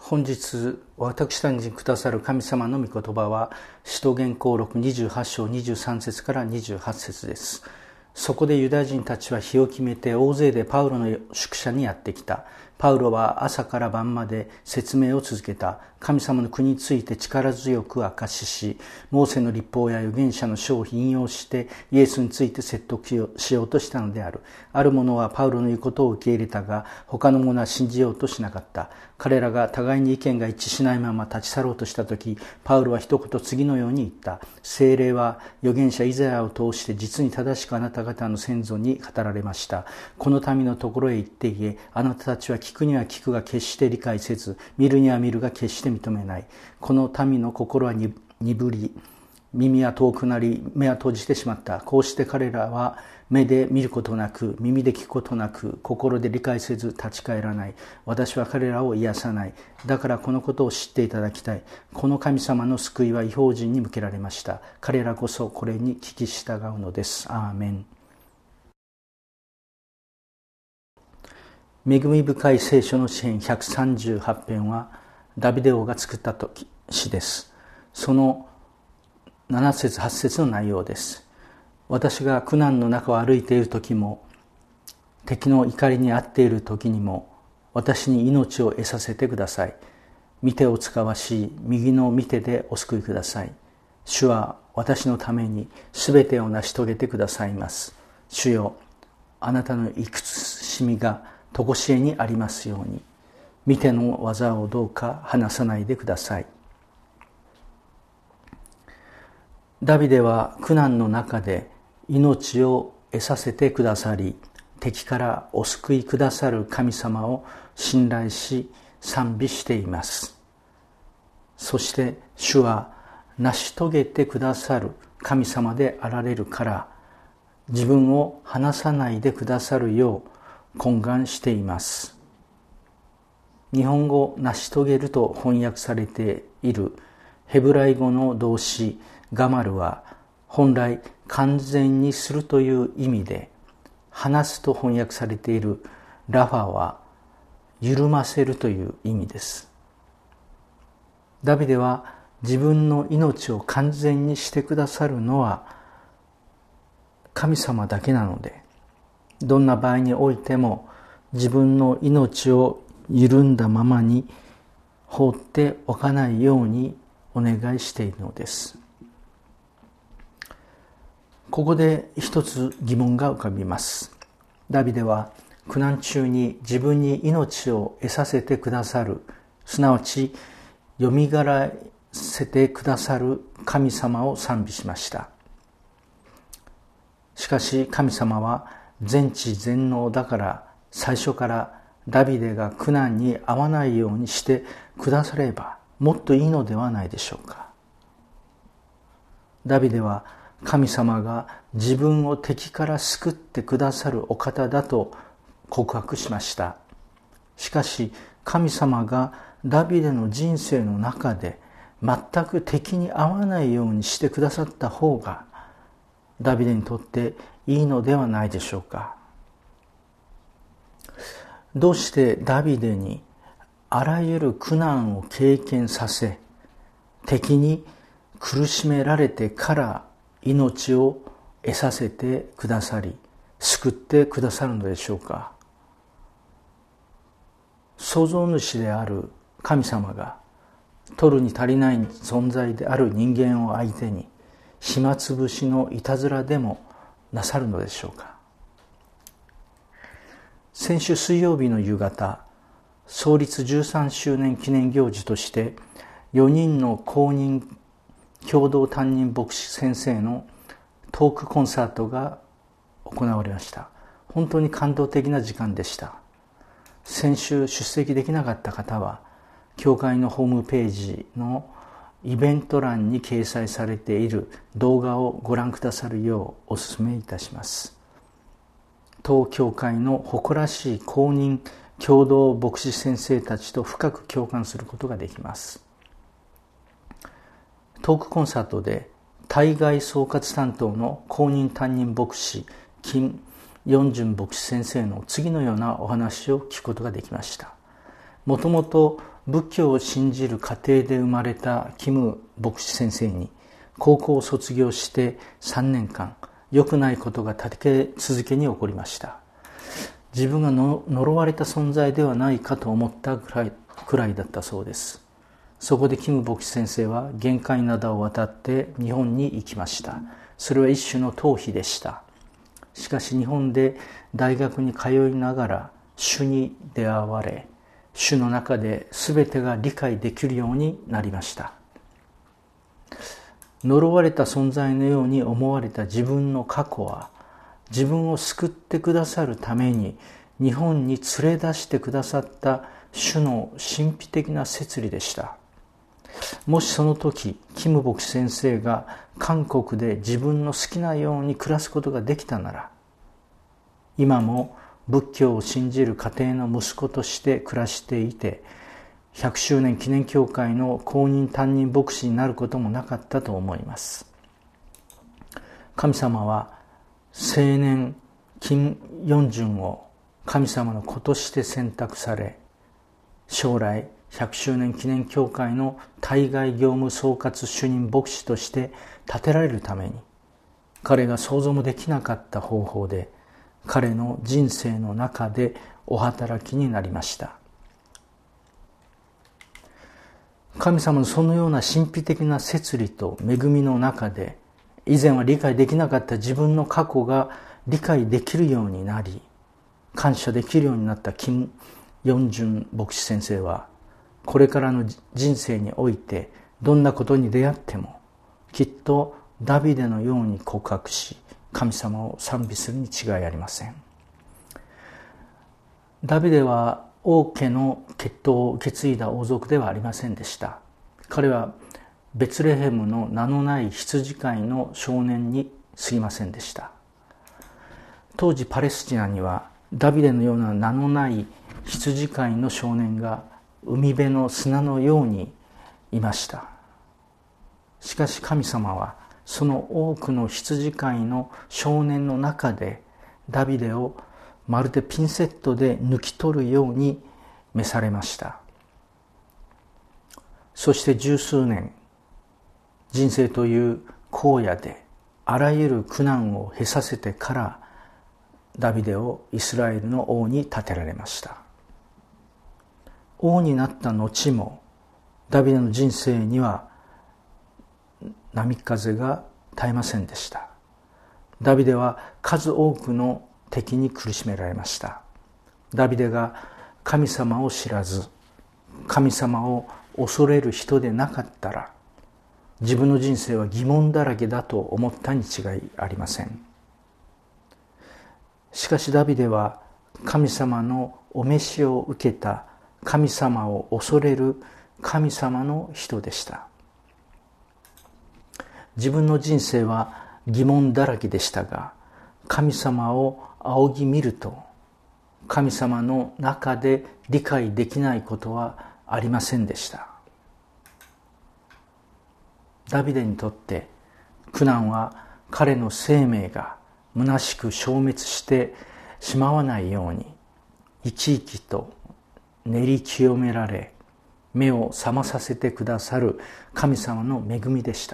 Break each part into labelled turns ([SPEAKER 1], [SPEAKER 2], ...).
[SPEAKER 1] 本日私たちにくださる神様の御言葉は使徒言行録28章23節から28節です。そこでユダヤ人たちは日を決めて大勢でパウロの宿舎にやってきた。パウロは朝から晩まで説明を続けた。神様の国について力強く証しし、モーセの律法や預言者の書を引用してイエスについて説得しようとしたのである。ある者はパウロの言うことを受け入れたが、他の者は信じようとしなかった。彼らが互いに意見が一致しないまま立ち去ろうとしたとき、パウロは一言次のように言った。聖霊は預言者イザヤを通して実に正しくあなた方の先祖に語られました。この民のところへ行って言え、あなたたちは聞くには聞くが決して理解せず、見るには見るが決して認めない。この民の心は鈍り、耳は遠くなり、目は閉じてしまった。こうして彼らは目で見ることなく、耳で聞くことなく、心で理解せず立ち返らない。私は彼らを癒さない。だからこのことを知っていただきたい。この神様の救いは異邦人に向けられました。彼らこそこれに聞き従うのです。アーメン。恵み深い聖書の詩編138編はダビデ王が作った詩です。その7節8節の内容です。私が苦難の中を歩いている時も、敵の怒りに遭っている時にも、私に命を得させてください。御手を使わし、右の御手でお救いください。主は私のために全てを成し遂げてくださいます。主よ、あなたの慈しみがとこしえにありますように、御手の技をどうか離さないでください。ダビデは苦難の中で命を得させてくださり、敵からお救いくださる神様を信頼し賛美しています。そして主は成し遂げてくださる神様であられるから、自分を離さないでくださるよう懇願しています。日本語成し遂げると翻訳されているヘブライ語の動詞ガマルは本来完全にするという意味で、離すと翻訳されているラファは緩ませるという意味です。ダビデは自分の命を完全にしてくださるのは神様だけなので、どんな場合においても自分の命を緩んだままに放っておかないようにお願いしているのです。ここで一つ疑問が浮かびます。ダビデは苦難中に自分に命を得させてくださる、すなわちよみがらせてくださる神様を賛美しました。しかし神様は全知全能だから、最初からダビデが苦難に遭わないようにしてくださればもっといいのではないでしょうか。ダビデは神様が自分を敵から救ってくださるお方だと告白しました。しかし神様がダビデの人生の中で全く敵に遭わないようにしてくださった方がダビデにとっていいのではないでしょうか。どうしてダビデにあらゆる苦難を経験させ、敵に苦しめられてから命を得させてくださり、救ってくださるのでしょうか。創造主である神様が取るに足りない存在である人間を相手に暇つぶしのいたずらでもなさるのでしょうか。先週水曜日の夕方、創立13周年記念行事として4人の公認共同担任牧師先生のトークコンサートが行われました。本当に感動的な時間でした。先週出席できなかった方は、教会のホームページのイベント欄に掲載されている動画をご覧くださるようお勧めいたします。当教会の誇らしい公認共同牧師先生たちと深く共感することができます。トークコンサートで対外総括担当の公認担任牧師金ヨン牧師先生の次のようなお話を聞くことができました。もともと仏教を信じる家庭で生まれたキム牧師先生に、高校を卒業して3年間、良くないことが立て続けに起こりました。自分が呪われた存在ではないかと思ったくらいだったそうです。そこでキム牧師先生は玄界灘を渡って日本に行きました。それは一種の逃避でした。しかし日本で大学に通いながら主に出会われ、主の中で全てが理解できるようになりました。呪われた存在のように思われた自分の過去は、自分を救ってくださるために日本に連れ出してくださった主の神秘的な摂理でした。もしその時、キム牧師先生が韓国で自分の好きなように暮らすことができたなら、今も仏教を信じる家庭の息子として暮らしていて、100周年記念教会の公認担任牧師になることもなかったと思います。神様は青年金ヨジュンを神様の子として選択され、将来100周年記念教会の対外業務総括主任牧師として立てられるために、彼が想像もできなかった方法で彼の人生の中でお働きになりました。神様のそのような神秘的な摂理と恵みの中で、以前は理解できなかった自分の過去が理解できるようになり、感謝できるようになったキム・ヨンジュン牧師先生は、これからの人生においてどんなことに出会っても、きっとダビデのように告白し、神様を賛美するに違いありません。ダビデは王家の血統を受け継いだ王族ではありませんでした。彼はベツレヘムの名のない羊飼いの少年に過ぎませんでした。当時パレスチナにはダビデのような名のない羊飼いの少年が海辺の砂のようにいました。しかし神様はその多くの羊飼いの少年の中でダビデをまるでピンセットで抜き取るように召されました。そして十数年、人生という荒野であらゆる苦難を経させてからダビデをイスラエルの王に立てられました。王になった後もダビデの人生には波風が絶えませんでした。ダビデは数多くの敵に苦しめられました。ダビデが神様を知らず、神様を恐れる人でなかったら、自分の人生は疑問だらけだと思ったに違いありません。しかしダビデは神様のお召しを受けた神様を恐れる神様の人でした。自分の人生は疑問だらけでしたが、神様を仰ぎ見ると、神様の中で理解できないことはありませんでした。ダビデにとって苦難は彼の生命が虚しく消滅してしまわないように生き生きと練り清められ、目を覚まさせてくださる神様の恵みでした。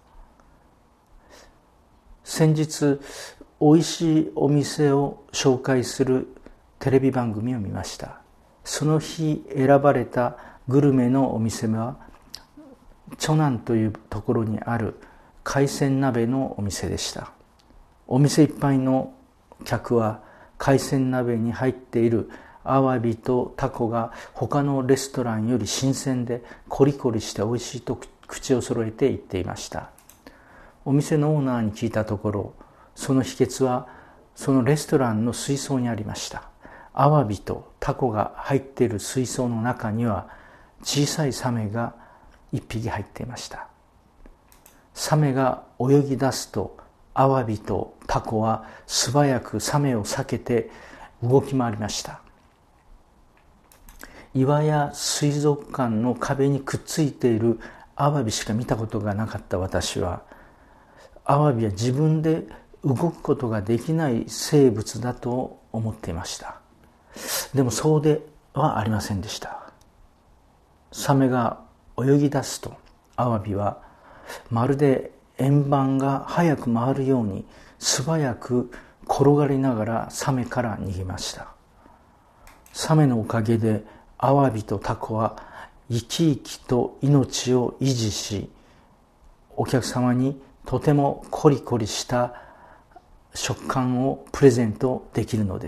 [SPEAKER 1] 先日おいしいお店を紹介するテレビ番組を見ました。その日選ばれたグルメのお店はチョナンというところにある海鮮鍋のお店でした。お店いっぱいの客は海鮮鍋に入っているアワビとタコが他のレストランより新鮮でコリコリして美味しいと口を揃えて言っていました。お店のオーナーに聞いたところ、その秘訣はそのレストランの水槽にありました。アワビとタコが入っている水槽の中には小さいサメが一匹入っていました。サメが泳ぎ出すとアワビとタコは素早くサメを避けて動き回りました。岩や水族館の壁にくっついているアワビしか見たことがなかった私は、アワビは自分で動くことができない生物だと思っていました。でもそうではありませんでした。 サメが泳ぎ出すと、アワビはまるで円盤が早く回るように素早く転がりながらサメから逃げました。サメのおかげでアワビとタコは生き生きと命を維持し、お客様にとてもコリコリした食感をプレゼントできるのです。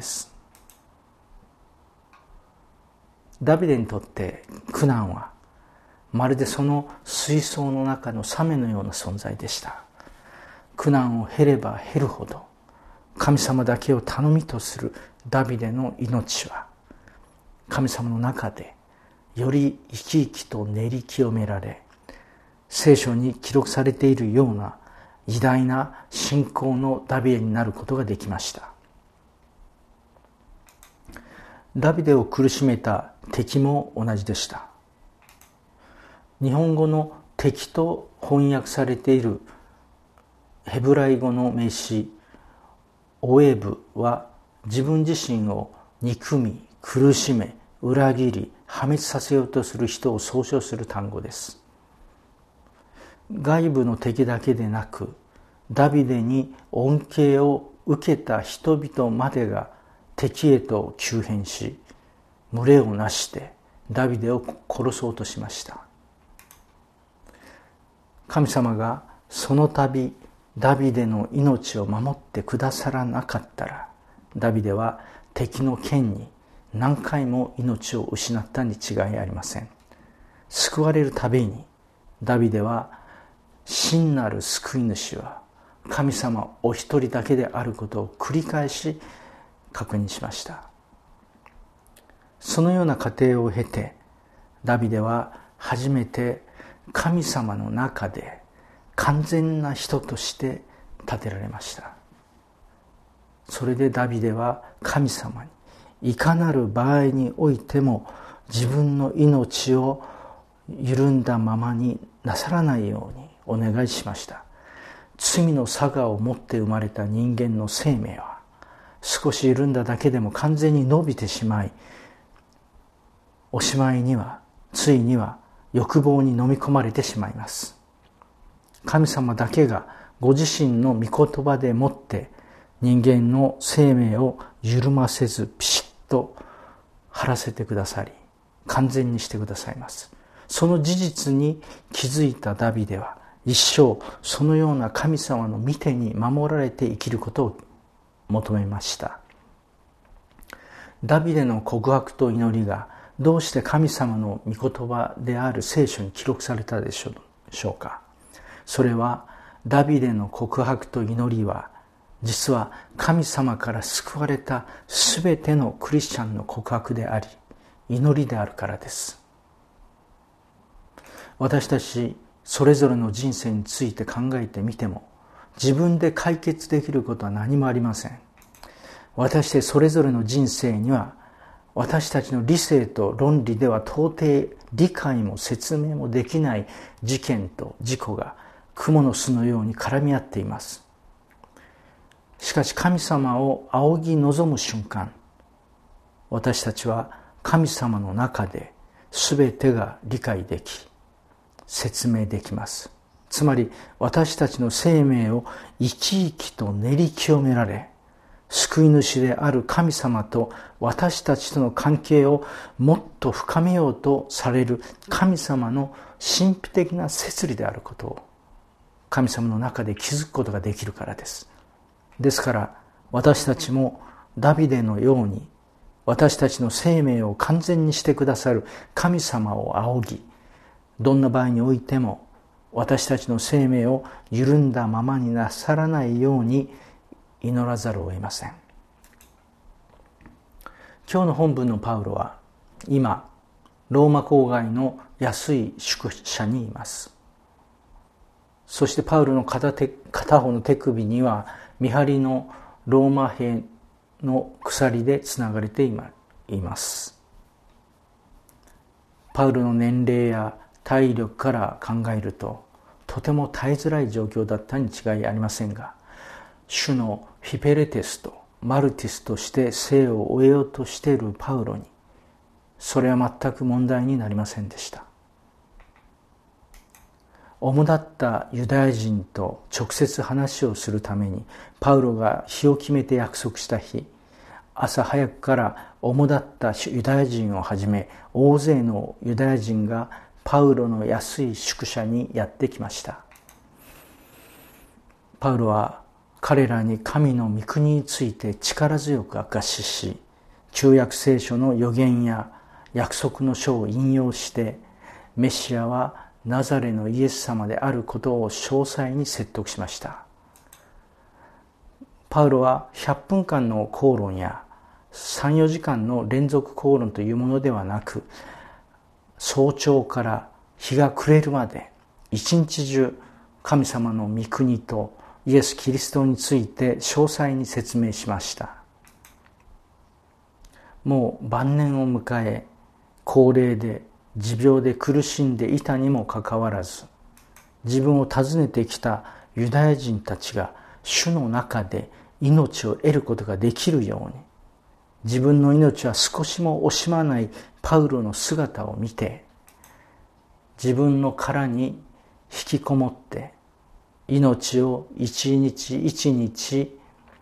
[SPEAKER 1] ダビデにとって苦難はまるでその水槽の中のサメのような存在でした。苦難を経れば経るほど神様だけを頼みとするダビデの命は神様の中でより生き生きと練り清められ、聖書に記録されているような偉大な信仰のダビデになることができました。ダビデを苦しめた敵も同じでした。日本語の敵と翻訳されているヘブライ語の名詞オエブは、自分自身を憎み、苦しめ、裏切り、破滅させようとする人を総称する単語です。外部の敵だけでなく、ダビデに恩恵を受けた人々までが敵へと急変し、群れをなしてダビデを殺そうとしました。神様がその度ダビデの命を守ってくださらなかったら、ダビデは敵の剣に何回も命を失ったに違いありません。救われるたびにダビデは、真なる救い主は神様お一人だけであることを繰り返し確認しました。そのような過程を経て、ダビデは初めて神様の中で完全な人として立てられました。それでダビデは神様にいかなる場合においても自分の命を緩んだままになさらないようにお願いしました。罪のさがを持って生まれた人間の生命は少し緩んだだけでも完全に伸びてしまい、おしまいにはついには欲望に飲み込まれてしまいます。神様だけがご自身の御言葉でもって人間の生命を緩ませずピシッと張らせてくださり、完全にしてくださいます。その事実に気づいたダビデは一生そのような神様の御手に守られて生きることを求めました。ダビデの告白と祈りがどうして神様の御言葉である聖書に記録されたでしょうか。それはダビデの告白と祈りは実は神様から救われたすべてのクリスチャンの告白であり祈りであるからです。私たちそれぞれの人生について考えてみても、自分で解決できることは何もありません。私たちそれぞれの人生には私たちの理性と論理では到底理解も説明もできない事件と事故が蜘蛛の巣のように絡み合っています。しかし神様を仰ぎ望む瞬間、私たちは神様の中で全てが理解でき説明できます。つまり私たちの生命を生き生きと練り清められ、救い主である神様と私たちとの関係をもっと深めようとされる神様の神秘的な摂理であることを神様の中で気づくことができるからです。ですから私たちもダビデのように私たちの生命を完全にしてくださる神様を仰ぎ、どんな場合においても私たちの生命を緩んだままになさらないように祈らざるを得ません。今日の本文のパウロは今ローマ郊外の安い宿舎にいます。そしてパウロの片方の手首には見張りのローマ兵の鎖でつながれています。パウロの年齢や体力から考えるととても耐えづらい状況だったに違いありませんが、主のフィペレテスとマルティスとして生を終えようとしているパウロにそれは全く問題になりませんでした。 主だったユダヤ人と直接話をするためにパウロが日を決めて約束した日、朝早くから主だったユダヤ人をはじめ大勢のユダヤ人がパウロの安い宿舎にやってきました。パウロは彼らに神の御国について力強く明かしし、旧約聖書の預言や約束の書を引用して、メシアはナザレのイエス様であることを詳細に説得しました。パウロは100分間の口論や3、4時間の連続口論というものではなく、早朝から日が暮れるまで一日中神様の御国とイエス・キリストについて詳細に説明しました。もう晩年を迎え、高齢で持病で苦しんでいたにもかかわらず、自分を訪ねてきたユダヤ人たちが主の中で命を得ることができるように、自分の命は少しも惜しまないパウロの姿を見て、自分の殻に引きこもって命を一日一日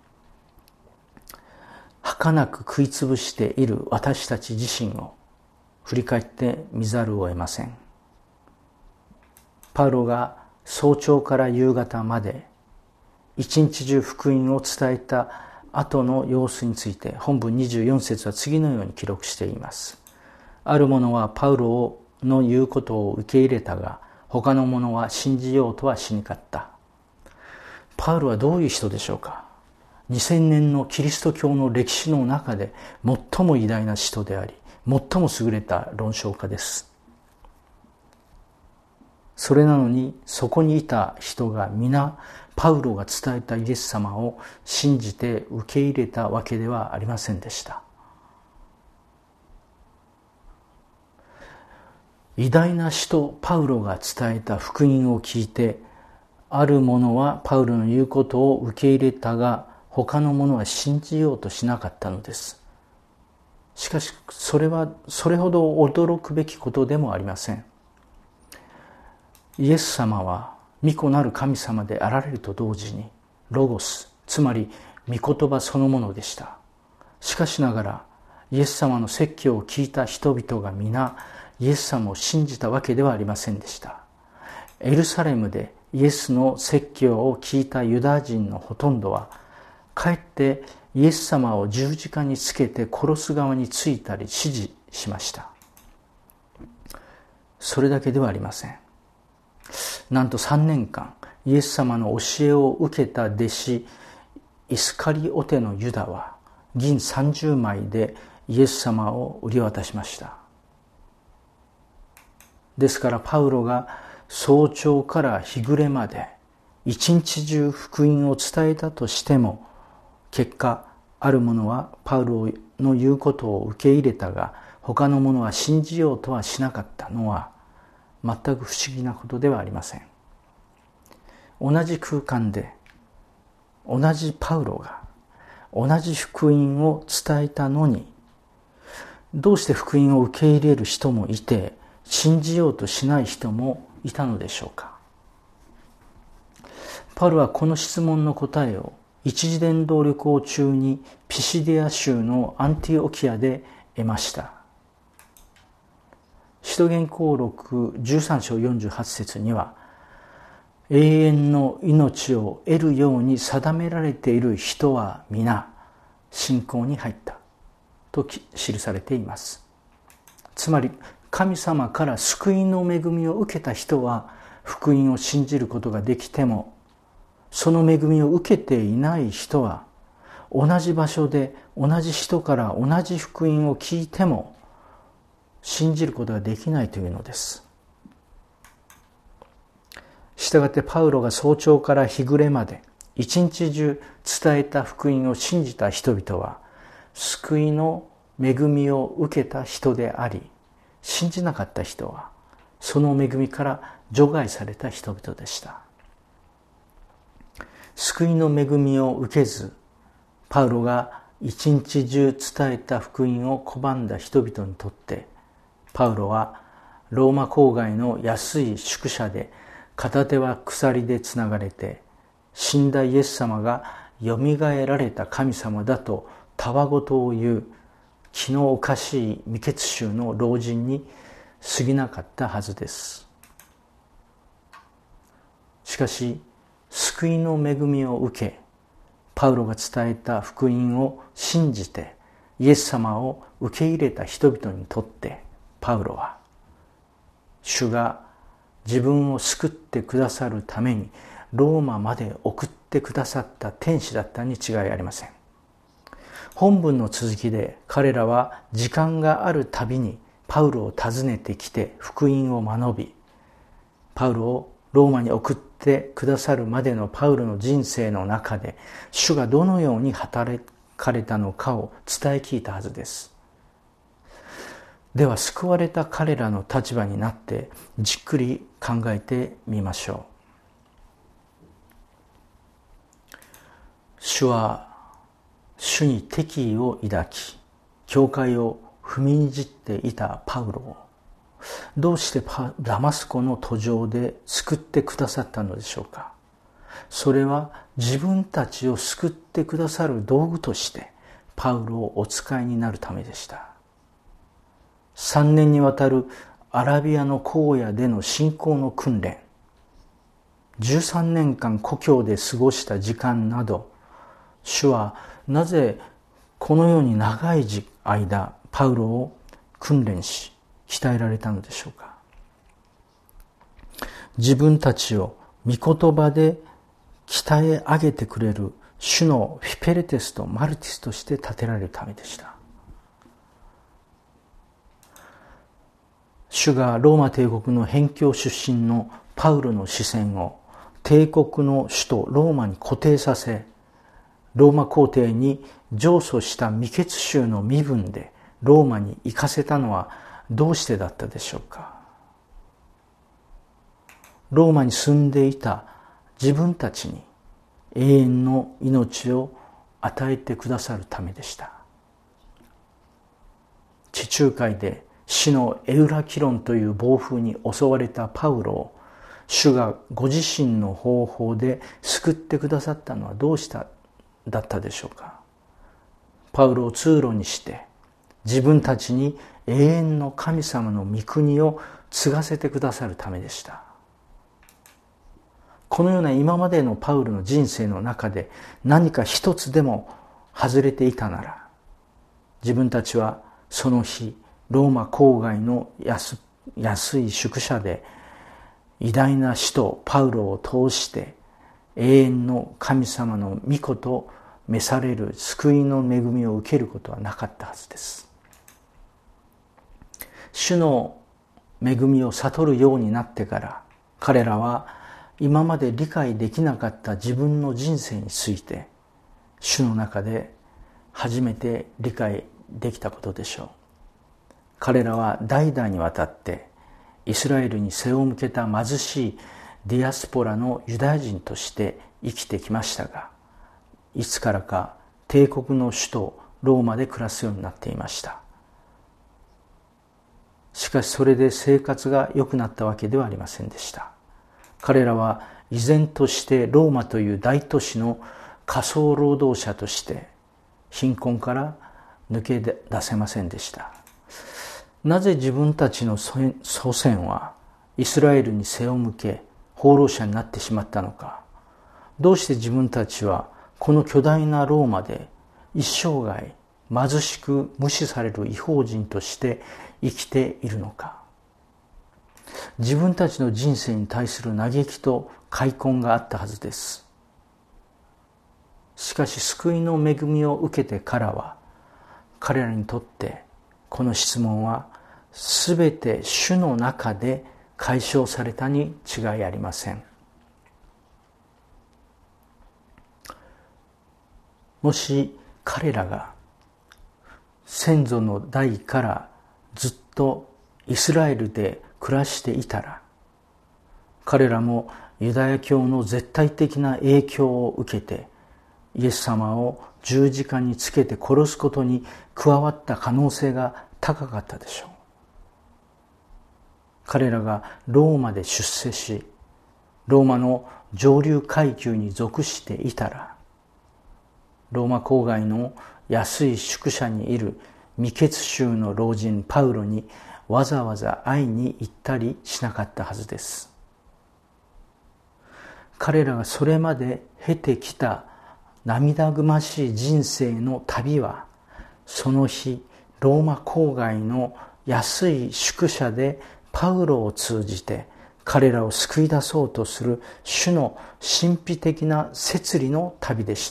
[SPEAKER 1] 儚く食いつぶしている私たち自身を振り返ってみざるを得ません。パウロが早朝から夕方まで一日中福音を伝えた後の様子について本文24節は次のように記録しています。ある者はパウロの言うことを受け入れたが、他の者は信じようとはしなかった。パウロはどういう人でしょうか。2000年のキリスト教の歴史の中で最も偉大な人であり、最も優れた論証家です。それなのにそこにいた人が皆パウロが伝えたイエス様を信じて受け入れたわけではありませんでした。偉大な使徒パウロが伝えた福音を聞いて、ある者はパウロの言うことを受け入れたが、他の者は信じようとしなかったのです。しかしそれはそれほど驚くべきことでもありません。イエス様は御子なる神様であられると同時にロゴス、つまり御言葉そのものでした。しかしながらイエス様の説教を聞いた人々が皆イエス様を信じたわけではありませんでした。エルサレムでイエスの説教を聞いたユダヤ人のほとんどはかえってイエス様を十字架につけて殺す側についたり支持しました。それだけではありません。なんと3年間イエス様の教えを受けた弟子イスカリオテのユダは銀30枚でイエス様を売り渡しました。ですからパウロが早朝から日暮れまで一日中福音を伝えたとしても、結果ある者はパウロの言うことを受け入れたが、他の者は信じようとはしなかったのは全く不思議なことではありません。同じ空間で同じパウロが同じ福音を伝えたのに、どうして福音を受け入れる人もいて信じようとしない人もいたのでしょうか。パウロはこの質問の答えを一次伝道旅行中にピシディア州のアンティオキアで得ました。使徒言行録13章48節には、永遠の命を得るように定められている人は皆信仰に入ったと記されています。つまり神様から救いの恵みを受けた人は福音を信じることができても、その恵みを受けていない人は同じ場所で同じ人から同じ福音を聞いても信じることができないというのです。したがってパウロが早朝から日暮れまで一日中伝えた福音を信じた人々は救いの恵みを受けた人であり、信じなかった人はその恵みから除外された人々でした。救いの恵みを受けず、パウロが一日中伝えた福音を拒んだ人々にとって、パウロはローマ郊外の安い宿舎で片手は鎖でつながれて、死んだイエス様がよみがえられた神様だとたわごとを言う気のおかしい未決宗の老人に過ぎなかったはずです。しかし救いの恵みを受け、パウロが伝えた福音を信じてイエス様を受け入れた人々にとって、パウロは主が自分を救ってくださるためにローマまで送ってくださった天使だったに違いありません。本文の続きで彼らは時間があるたびにパウロを訪ねてきて福音を学び、パウロをローマに送ってくださるまでのパウロの人生の中で主がどのように働かれたのかを伝え聞いたはずです。では救われた彼らの立場になってじっくり考えてみましょう。主は主に敵意を抱き、教会を踏みにじっていたパウロをどうしてダマスコの途上で救ってくださったのでしょうか。それは自分たちを救ってくださる道具としてパウロをお使いになるためでした。3年にわたるアラビアの荒野での信仰の訓練、13年間故郷で過ごした時間など、主はなぜこのように長い間パウロを訓練し鍛えられたのでしょうか。自分たちを御言葉で鍛え上げてくれる主のフィペレテスとマルティスとして立てられるためでした。主がローマ帝国の辺境出身のパウロの視線を帝国の首都ローマに固定させ、ローマ皇帝に上訴した未決宗の身分でローマに行かせたのはどうしてだったでしょうか。ローマに住んでいた自分たちに永遠の命を与えてくださるためでした。地中海で死のエウラキロンという暴風に襲われたパウロを主がご自身の方法で救ってくださったのはどうしただったでしょうか。パウロを通路にして自分たちに永遠の神様の御国を継がせてくださるためでした。このような今までのパウロの人生の中で何か一つでも外れていたなら、自分たちはその日ローマ郊外の安い宿舎で偉大な使徒パウロを通して永遠の神様の御子と召される救いの恵みを受けることはなかったはずです。主の恵みを悟るようになってから彼らは今まで理解できなかった自分の人生について主の中で初めて理解できたことでしょう。彼らは代々にわたってイスラエルに背を向けた貧しいディアスポラのユダヤ人として生きてきましたが、いつからか帝国の首都ローマで暮らすようになっていました。しかしそれで生活が良くなったわけではありませんでした。彼らは依然としてローマという大都市の仮想労働者として貧困から抜け出せませんでした。なぜ自分たちの祖先はイスラエルに背を向け放浪者になってしまったのか。どうして自分たちはこの巨大なローマで一生涯貧しく無視される異邦人として生きているのか。自分たちの人生に対する嘆きと悔恨があったはずです。しかし救いの恵みを受けてからは彼らにとってこの質問はすべて主の中で解消されたに違いありません。もし彼らが先祖の代からずっとイスラエルで暮らしていたら、彼らもユダヤ教の絶対的な影響を受けてイエス様を十字架につけて殺すことに加わった可能性が高かったでしょう。彼らがローマで出世し、 ローマの上流階級に属していたら、ローマ郊外の安い宿舎にいる未決宗の老人パウロにわざわざ会いに行ったりしなかったはずです。彼らがそれまで経てきた涙ぐましい人生の旅は、その日ローマ郊外の安い宿舎でパウロを通じて彼らを救い出そうとする主の神秘的な摂理の旅でした。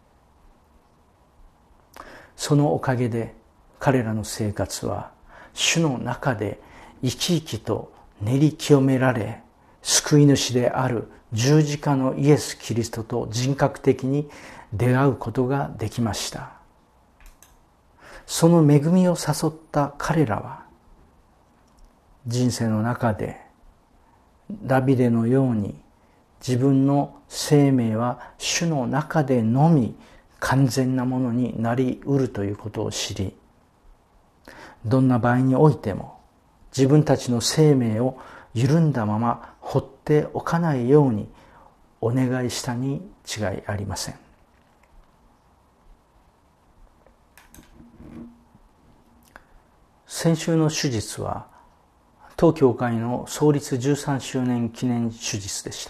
[SPEAKER 1] そのおかげで彼らの生活は主の中で生き生きと練り清められ、救い主である十字架のイエス・キリストと人格的に出会うことができました。その恵みを誘った彼らは、人生の中でダビデのように自分の生命は主の中でのみ完全なものになり得るということを知り、どんな場合においても自分たちの生命を緩んだまま放っておかないようにお願いしたに違いありません。先週の手術は当教会の創立13周年記念手術でした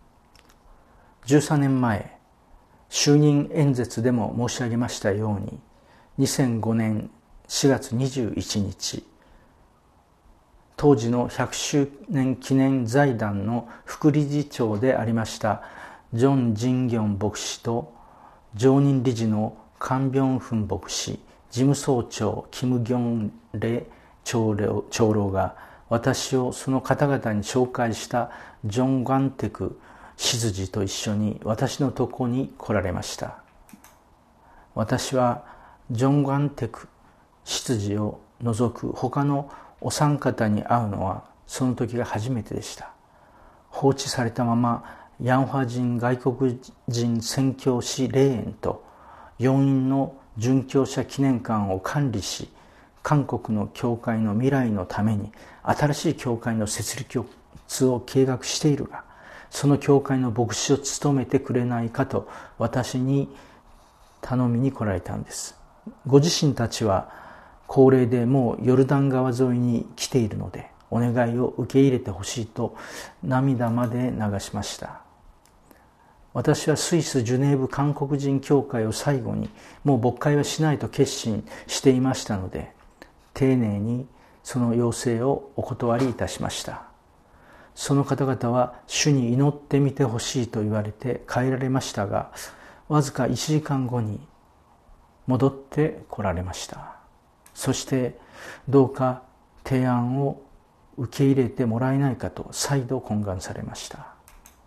[SPEAKER 1] 。13年前、就任演説でも申し上げましたように、2005年4月21日、当時の100周年記念財団の副理事長でありましたジョン・ジンギョン牧師と常任理事のカン・ビョンフン牧師、事務総長キム・ギョンレ長老が私をその方々に紹介したジョン・ガンテク執事と一緒に私のとこに来られました。私はジョン・ガンテク執事を除く他のお三方に会うのはその時が初めてでした。放置されたままヤンファ人外国人宣教師霊園と4院の殉教者記念館を管理し、韓国の教会の未来のために新しい教会の設立を計画しているが、その教会の牧師を務めてくれないかと私に頼みに来られたんです。ご自身たちは高齢でもうヨルダン川沿いに来ているのでお願いを受け入れてほしいと涙まで流しました。私はスイス・ジュネーブ韓国人教会を最後にもう牧会はしないと決心していましたので、丁寧にその要請をお断りいたしました。その方々は主に祈ってみてほしいと言われて帰られましたが、わずか1時間後に戻って来られました。そしてどうか提案を受け入れてもらえないかと再度懇願されました。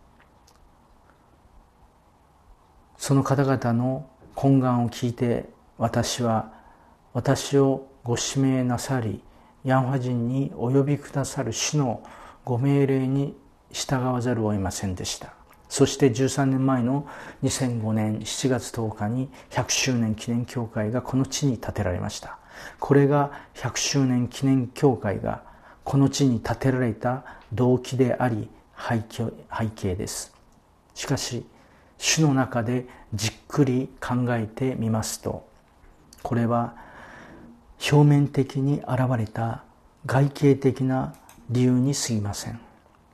[SPEAKER 1] その方々の懇願を聞いて、私は私をご指名なさりヤンファ人にお呼びくださる主のご命令に従わざるを得ませんでした。そして13年前の2005年7月10日に100周年記念教会がこの地に建てられました。これが100周年記念教会がこの地に建てられた動機であり背景です。しかし主の中でじっくり考えてみますと、これは表面的に現れた外形的な理由に過ぎません。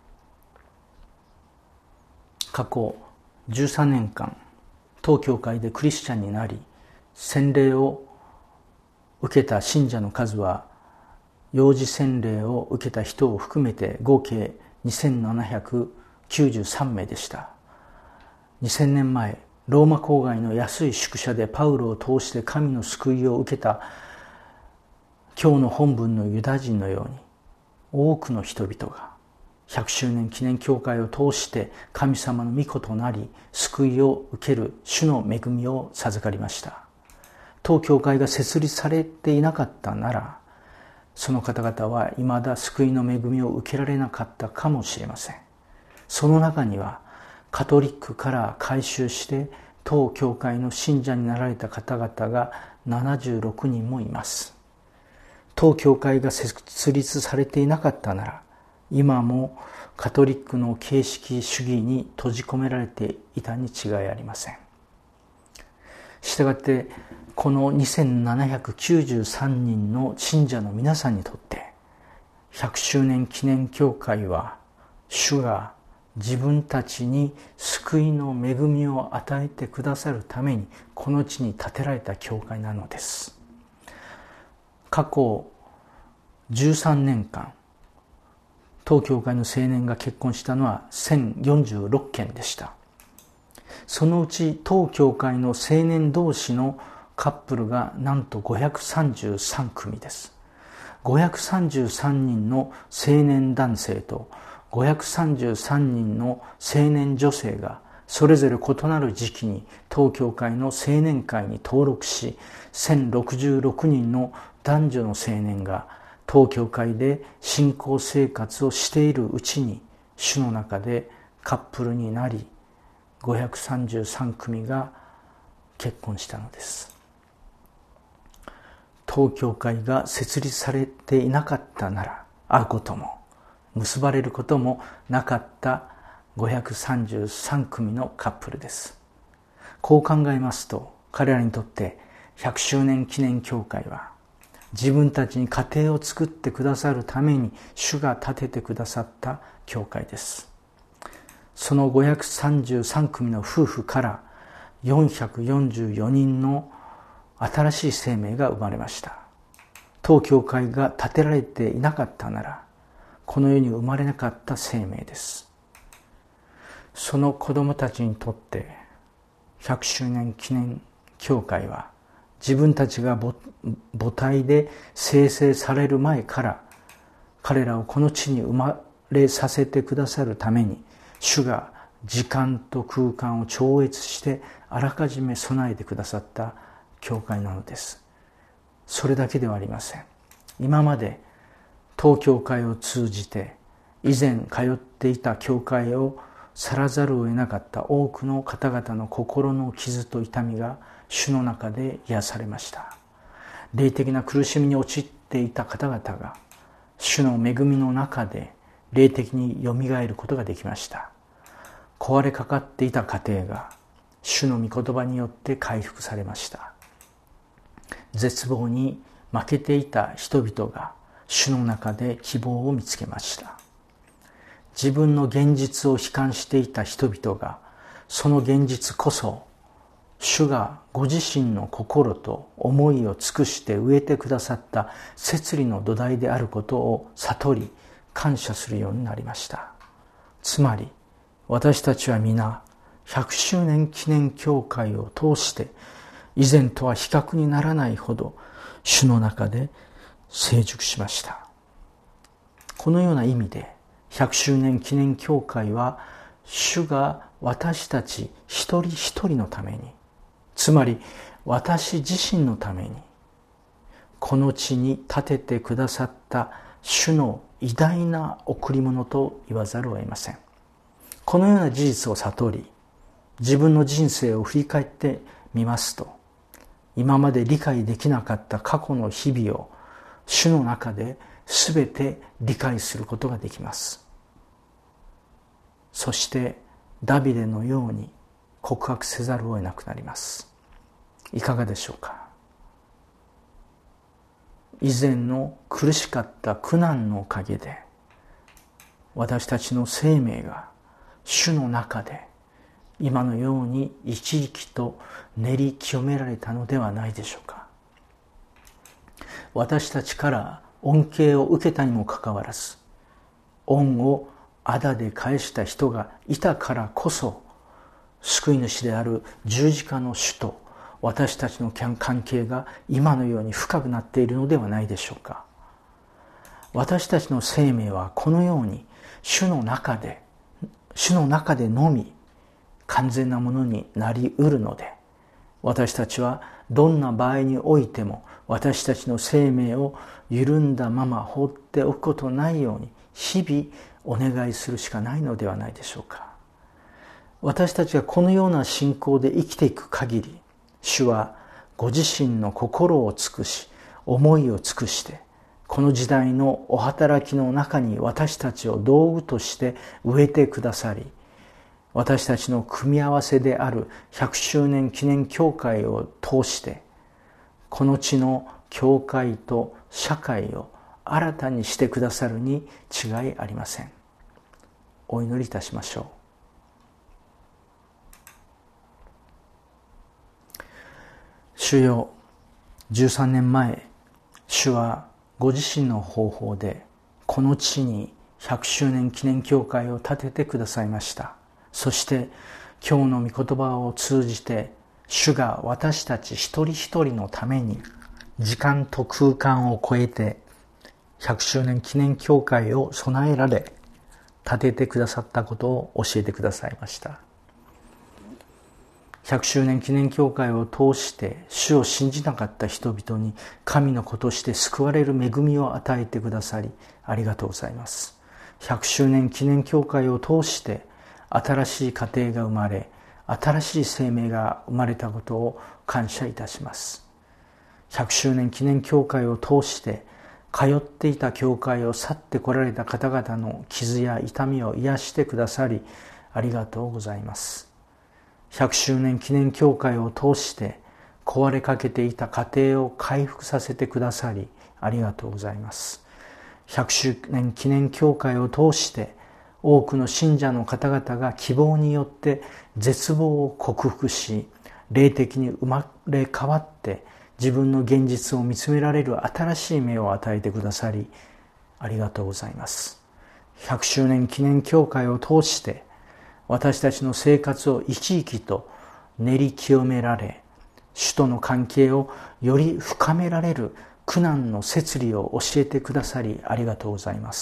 [SPEAKER 1] 過去13年間、当教会でクリスチャンになり洗礼を受けた信者の数は、幼児洗礼を受けた人を含めて合計2793名でした。2000年前、ローマ郊外の安い宿舎でパウロを通して神の救いを受けた今日の本文のユダヤ人のように、多くの人々が100周年記念教会を通して神様の御子となり救いを受ける主の恵みを授かりました。当教会が設立されていなかったなら、その方々は未だ救いの恵みを受けられなかったかもしれません。その中にはカトリックから改宗して当教会の信者になられた方々が76人もいます。当教会が設立されていなかったなら、 今もカトリックの形式主義に閉じ込められていたに違いありません。したがってこの2793人の信者の皆さんにとって100周年記念教会は主が自分たちに救いの恵みを与えてくださるためにこの地に建てられた教会なのです。過去13年間当教会の青年が結婚したのは1046件でした。そのうち当教会の青年同士のカップルがなんと533組です。533人の青年男性と533人の青年女性がそれぞれ異なる時期に当教会の青年会に登録し、1066人の男女の青年が当教会で信仰生活をしているうちに主の中でカップルになり、533組が結婚したのです。当教会が設立されていなかったなら会うことも結ばれることもなかった533組のカップルです。こう考えますと、彼らにとって100周年記念教会は自分たちに家庭を作ってくださるために主が建ててくださった教会です。その533組の夫婦から444人の新しい生命が生まれました。当教会が建てられていなかったならこの世に生まれなかった生命です。その子供たちにとって100周年記念教会は自分たちが母体で生成される前から彼らをこの地に生まれさせてくださるために主が時間と空間を超越してあらかじめ備えてくださった教会なのです。それだけではありません。今まで当教会を通じて以前通っていた教会を去らざるを得なかった多くの方々の心の傷と痛みが主の中で癒されました。霊的な苦しみに陥っていた方々が主の恵みの中で霊的によみがえることができました。壊れかかっていた家庭が主の御言葉によって回復されました。絶望に負けていた人々が主の中で希望を見つけました。自分の現実を悲観していた人々がその現実こそ主がご自身の心と思いを尽くして植えてくださった摂理の土台であることを悟り感謝するようになりました。つまり私たちは皆100周年記念教会を通して以前とは比較にならないほど主の中で成熟しました。このような意味で100周年記念教会は主が私たち一人一人のために、つまり私自身のためにこの地に建ててくださった主の偉大な贈り物と言わざるを得ません。このような事実を悟り、自分の人生を振り返ってみますと、今まで理解できなかった過去の日々を主の中で全て理解することができます。そしてダビデのように告白せざるを得なくなります。いかがでしょうか。以前の苦しかった苦難のおかげで私たちの生命が主の中で今のように生き生きと練り清められたのではないでしょうか。私たちから恩恵を受けたにもかかわらず、恩を仇で返した人がいたからこそ、救い主である十字架の主と私たちの関係が今のように深くなっているのではないでしょうか。私たちの生命はこのように主の中でのみ完全なものになりうるので、私たちはどんな場合においても私たちの生命を緩んだまま放っておくことないように日々お願いするしかないのではないでしょうか。私たちがこのような信仰で生きていく限り、主はご自身の心を尽くし思いを尽くしてこの時代のお働きの中に私たちを道具として植えてくださり、私たちの組み合わせである100周年記念教会を通してこの地の教会と社会を新たにしてくださるに違いありません。お祈りいたしましょう。主よ、13年前、主はご自身の方法でこの地に100周年記念教会を建ててくださいました。そして今日の御言葉を通じて、主が私たち一人一人のために時間と空間を超えて100周年記念教会を備えられ建ててくださったことを教えてくださいました。100周年記念教会を通して主を信じなかった人々に神の子として救われる恵みを与えてくださりありがとうございます。100周年記念教会を通して新しい家庭が生まれ、新しい生命が生まれたことを感謝いたします。100周年記念教会を通して通っていた教会を去ってこられた方々の傷や痛みを癒してくださりありがとうございます。100周年記念教会を通して壊れかけていた家庭を回復させてくださりありがとうございます。100周年記念教会を通して多くの信者の方々が希望によって絶望を克服し、霊的に生まれ変わって自分の現実を見つめられる新しい目を与えてくださりありがとうございます。100周年記念教会を通して私たちの生活を生き生きと練り清められ、主との関係をより深められる苦難の摂理を教えてくださりありがとうございます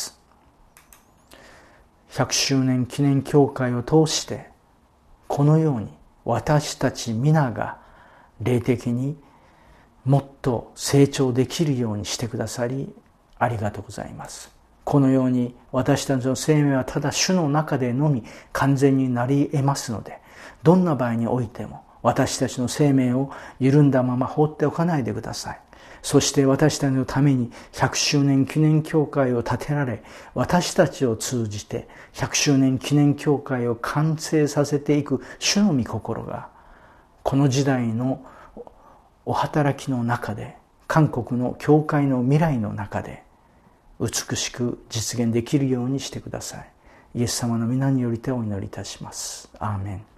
[SPEAKER 1] 。100周年記念教会を通してこのように私たち皆が霊的にもっと成長できるようにしてくださりありがとうございます。このように私たちの生命はただ主の中でのみ完全になり得ますので、どんな場合においても私たちの生命を緩んだまま放っておかないでください。そして私たちのために100周年記念教会を建てられ、私たちを通じて100周年記念教会を完成させていく主の御心が、この時代のお働きの中で、韓国の教会の未来の中で美しく実現できるようにしてください。イエス様の皆によりてお祈りいたします。アーメン。